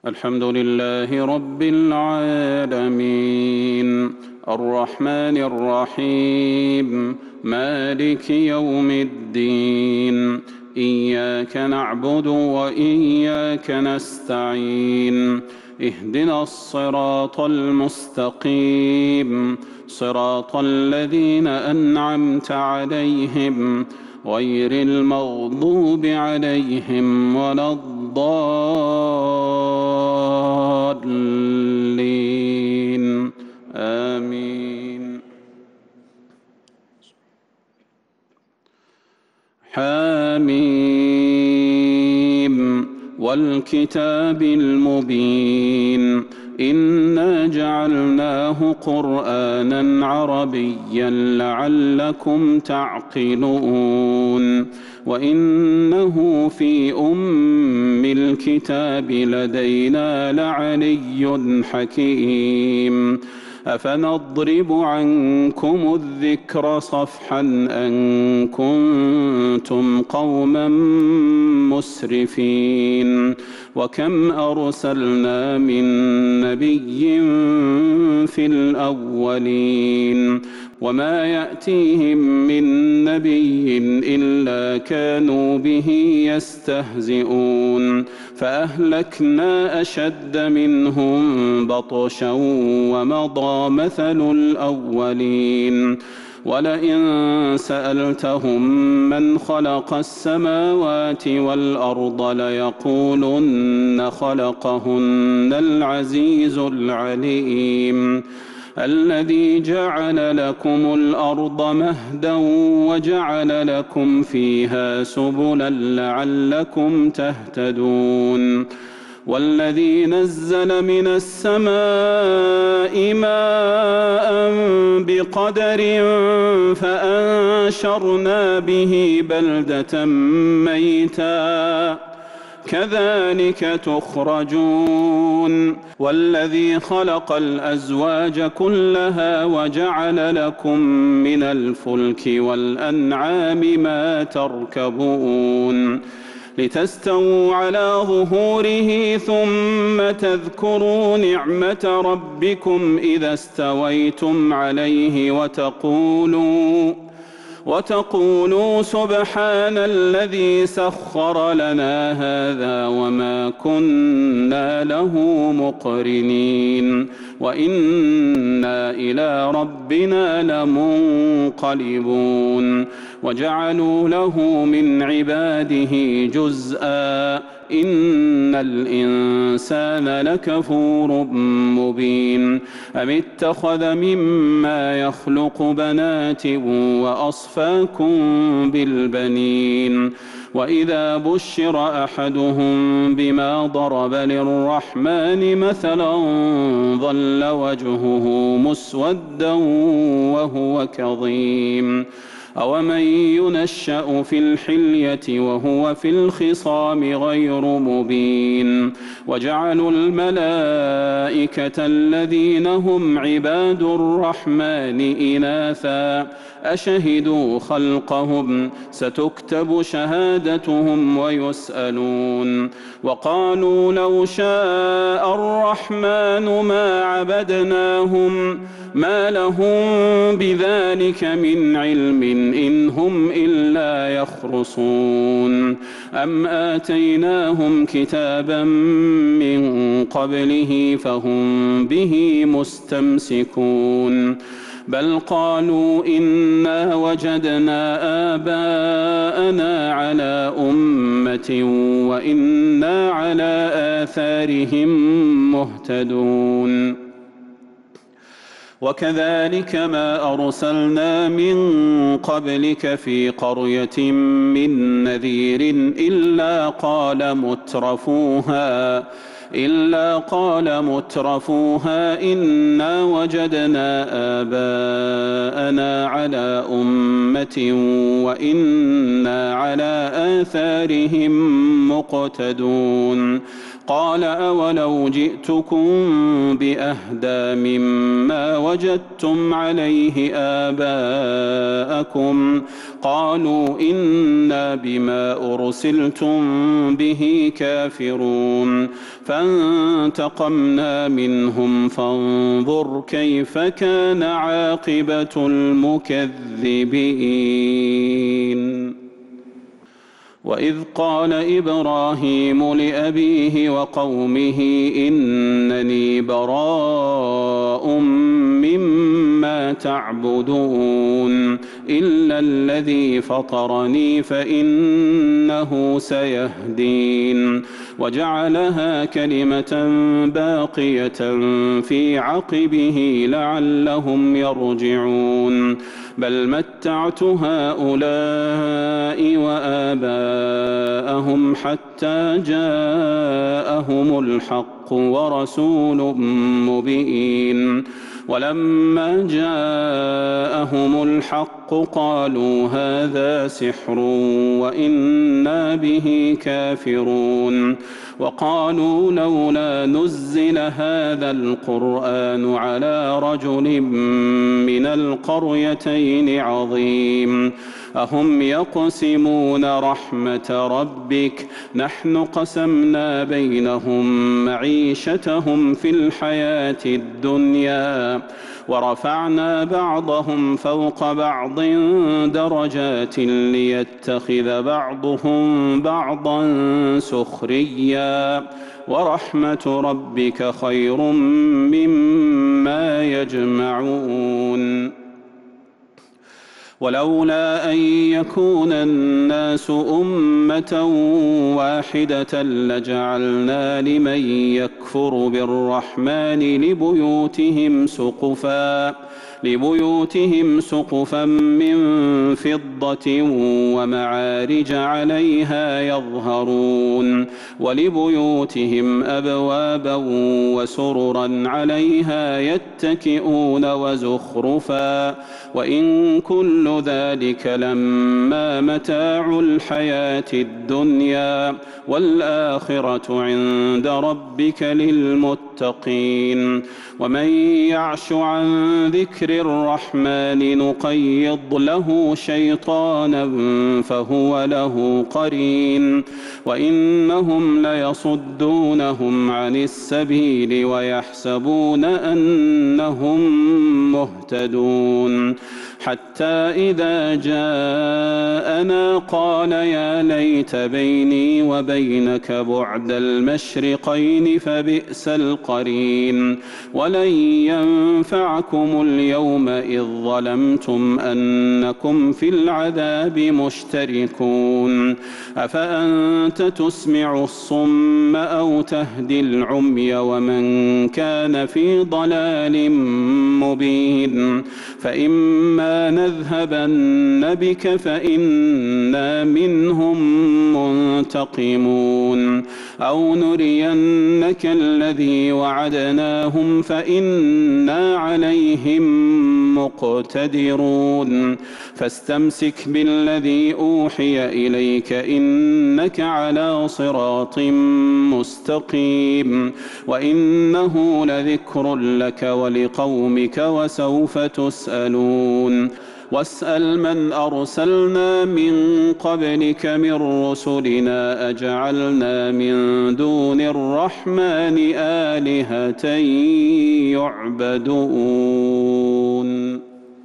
الحمد لله رب العالمين الرحمن الرحيم مالك يوم الدين إياك نعبد وإياك نستعين اهدنا الصراط المستقيم صراط الذين أنعمت عليهم غير المغضوب عليهم ولا الضالين آمين. حاميم والكتاب المبين إنا جعلناه قرآنا عربيا لعلكم تعقلون وإنه في أم الكتاب لدينا لعلي حكيم أفنضرب عنكم الذكر صفحا أن كنتم قوما مسرفين وكم أرسلنا من نبي في الأولين وما يأتيهم من نبي إلا كانوا به يستهزئون فأهلكنا أشد منهم بطشا ومضى مثل الأولين ولئن سألتهم من خلق السماوات والأرض ليقولن خلقهن العزيز العليم الذي جعل لكم الأرض مهدا وجعل لكم فيها سبلا لعلكم تهتدون والذي نزل من السماء ماء بقدر فأنشرنا به بلدة ميتا كذلك تخرجون والذي خلق الأزواج كلها وجعل لكم من الفلك والأنعام ما تركبون لتستووا على ظهوره ثم تذكروا نعمة ربكم إذا استويتم عليه وتقولوا سبحان الذي سخر لنا هذا وما كنا له مقرنين وإنا إلى ربنا لمنقلبون وجعلوا له من عباده جزءا إن الإنسان لكفور مبين أم اتخذ مما يخلق بنات وأصفاكم بالبنين وإذا بشر أحدهم بما ضرب للرحمن مثلا ظل وجهه مسودا وهو كظيم أومن ينشأ في الحلية وهو في الخصام غير مبين وجعلوا الملائكة الذين هم عباد الرحمن إناثا أشهدوا خلقهم ستكتب شهادتهم ويسألون وقالوا لو شاء الرحمن ما عبدناهم ما لهم بذلك من علم إن هم إلا يخرصون أم آتيناهم كتابا من قبله فهم به مستمسكون بل قالوا إنا وجدنا آباءنا على أمة وإنا على آثارهم مهتدون وكذلك ما أرسلنا من قبلك في قرية من نذير إلا قال مترفوها إنا وجدنا آباءنا على أمة وإنا على آثارهم مقتدون قال أولو جئتكم بأهدى مما وجدتم عليه آباءكم قالوا إنا بما أرسلتم به كافرون فانتقمنا منهم فانظر كيف كان عاقبة المكذبين وإذ قال إبراهيم لأبيه وقومه إنني براء مما تعبدون إلا الذي فطرني فإنه سيهدين وجعلها كلمة باقية في عقبه لعلهم يرجعون بل متعت هؤلاء وآباءهم حتى جاءهم الحق ورسول مبين ولما جاءهم الحق قالوا هذا سحر وإنا به كافرون وقالوا لولا نزل هذا القرآن على رجل من القريتين عظيم أهم يقسمون رحمة ربك نحن قسمنا بينهم معيشتهم في الحياة الدنيا ورفعنا بعضهم فوق بعض درجات ليتخذ بعضهم بعضا سخريا ورحمة ربك خير مما يجمعون ولولا أن يكون الناس أمة واحدة لجعلنا لمن يكفر بالرحمن لبيوتهم سقفا من فضة ومعارج عليها يظهرون ولبيوتهم أبوابا وسررا عليها يتكئون وزخرفا وإن كل ذلك لما متاع الحياة الدنيا والآخرة عند ربك للمتقين ومن يعش عن ذكر الرحمن نقيض له شيطانا فهو له قرين وإنهم ليصدونهم عن السبيل ويحسبون أنهم مهتدون حتى إذا جاءنا قال يا ليت بيني وبينك بعد المشرقين فبئس القرين ولن ينفعكم اليوم إذ ظلمتم أنكم في العذاب مشتركون أفأنت تسمع الصم أو تهدي العمي ومن كان في ضلال مبين فإما نذهبن بك فإنا منهم منتقمون أو نرينك الذي وعدناهم فإنا عليهم مقتدرون فاستمسك بالذي أوحي إليك إنك على صراط مستقيم وإنه لذكر لك ولقومك وسوف تسألون واسأل من أرسلنا من قبلك من رسلنا أجعلنا من دون الرحمن آلهة يعبدون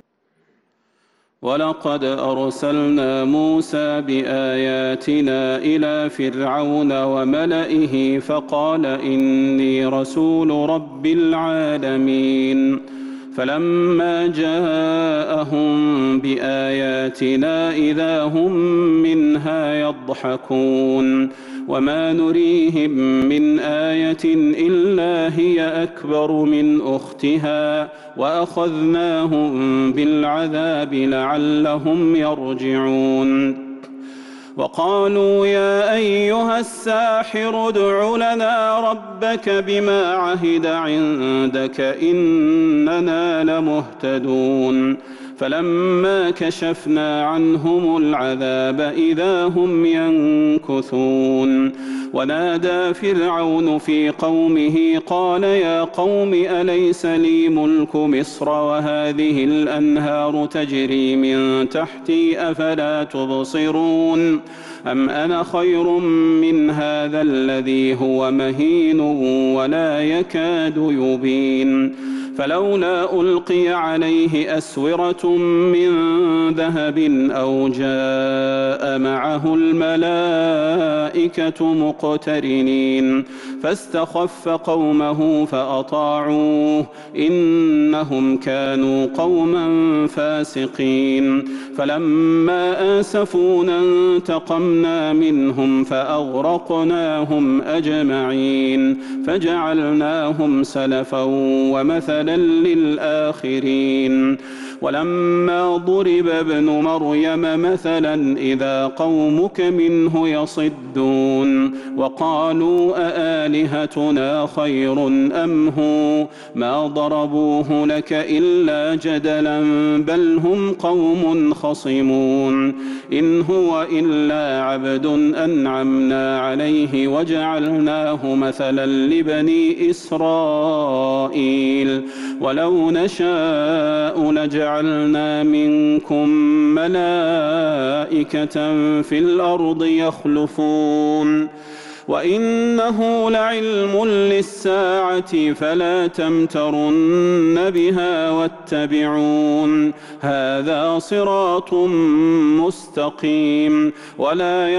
ولقد أرسلنا موسى بآياتنا إلى فرعون وملئه فقال إني رسول رب العالمين فلما جاءهم بآياتنا إذا هم منها يضحكون وما نريهم من آية إلا هي أكبر من أختها وأخذناهم بالعذاب لعلهم يرجعون وقالوا يا أيها الساحر ادع لنا ربك بما عهد عندك إننا لمهتدون فلما كشفنا عنهم العذاب إذا هم ينكثون ونادى فرعون في قومه قال يا قوم أليس لي ملك مصر وهذه الأنهار تجري من تحتي أفلا تبصرون أم أنا خير من هذا الذي هو مهين ولا يكاد يبين فلولا ألقي عليه أسورة من ذهب أو جاء معه الملائكة مقترنين فاستخف قومه فأطاعوه إنهم كانوا قوما فاسقين فلما آسفونا انتقمنا منهم فأغرقناهم أجمعين فجعلناهم سلفا ومثلا للآخرين ولما ضرب ابن مريم مثلا إذا قومك منه يصدون وقالوا أآلهتنا خير أم هو ما ضربوه لك إلا جدلا بل هم قوم خصمون إن هو إلا عبد أنعمنا عليه وجعلناه مثلا لبني إسرائيل ولو نشاء لجعلنا منكم ملائكة في الأرض يخلفون وإنه لعلم للساعة فلا تمترن بها واتبعون هذا صراط مستقيم ولا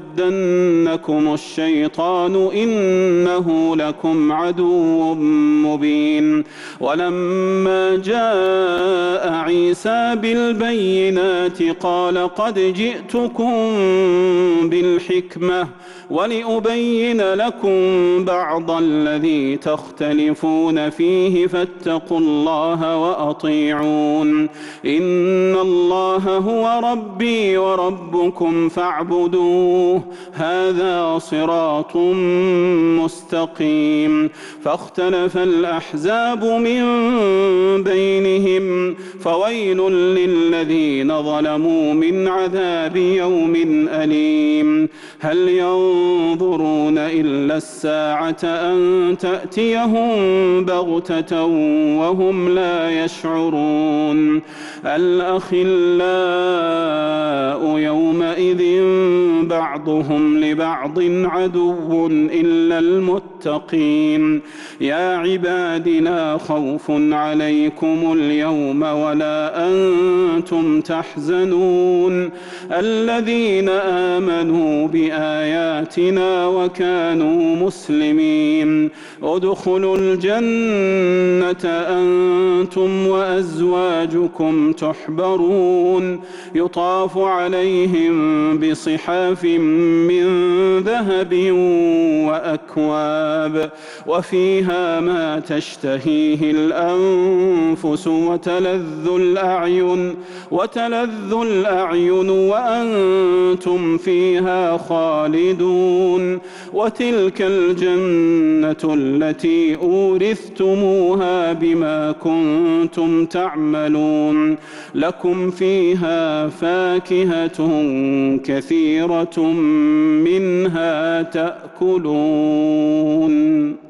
يصدنكم الشيطان إنه لكم عدو مبين ولما جاء عيسى بالبينات قال قد جئتكم بالحكمة ولأبين لكم بعض الذي تختلفون فيه فاتقوا الله وأطيعون إن الله هو ربي وربكم فاعبدوه هذا صراط مستقيم فاختلف الأحزاب من بينهم فويل للذين ظلموا من عذاب يوم أليم هل ينظرون إلا الساعة أن تأتيهم بغتة وهم لا يشعرون الأخلاء يومئذ بعضهم لبعض عدو إلا المتقين يا عباد لا خوف عليكم اليوم ولا أنتم تحزنون الذين آمنوا بآياتنا وكانوا مسلمين ادخلوا الجنة أنتم وأزواجكم تحبرون يطاف عليهم بصحاف من ذهب وأكواب وفيها ما تشتهيه الأنفس وتلذ الأعين وأنتم فيها خالدون وتلك الجنة التي أورثتموها بما كنتم تعملون لكم فيها فاكهة كثيرة منها تأكلون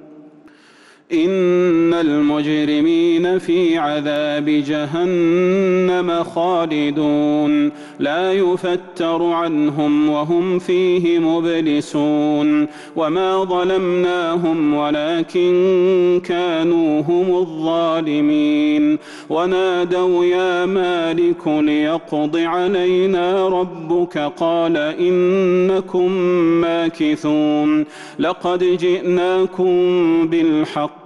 إن المجرمين في عذاب جهنم خالدون لا يفتر عنهم وهم فيه مبلسون وما ظلمناهم ولكن كانوا هم الظالمين ونادوا يا مالك ليقض علينا ربك قال إنكم ماكثون لقد جئناكم بالحق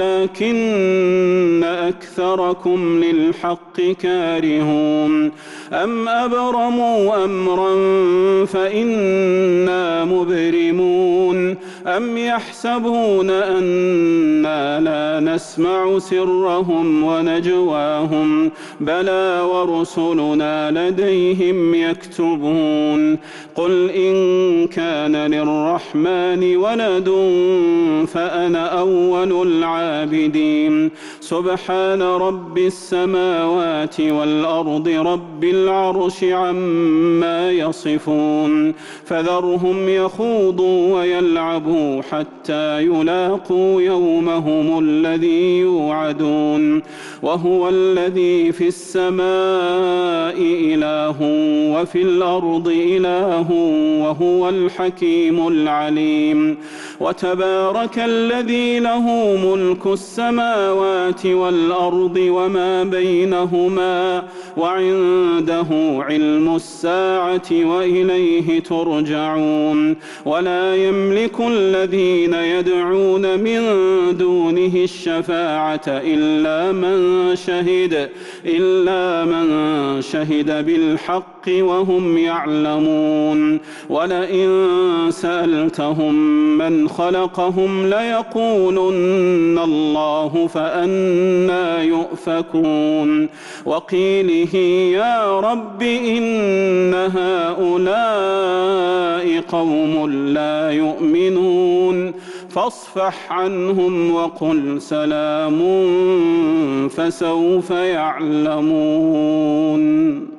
ولكن أكثركم للحق كارهون أم أبرموا أمرا فإنا مبرمون أم يحسبون أنا لا نسمع سرهم ونجواهم بلى ورسلنا لديهم يكتبون قل إن كان للرحمن ولد فأنا أول العابدين سبحان رب السماوات والأرض رب العرش عما يصفون فذرهم يخوضوا ويلعبوا حتى يلاقوا يومهم الذي يوعدون وهو الذي في السماء إله وفي الأرض إله وهو الحكيم العليم وتبارك الذي له ملك السماوات والأرض وما بينهما وعنده علم الساعة وإليه ترجعون ولا يملك الذين يدعون من دونه الشفاعة إلا من شهد بالحق وهم يعلمون ولئن سألتهم من خلقهم ليقولن الله فأنى يؤفكون وقيله يا رب إن هؤلاء قوم لا يؤمنون فاصفح عنهم وقل سلام فسوف يعلمون.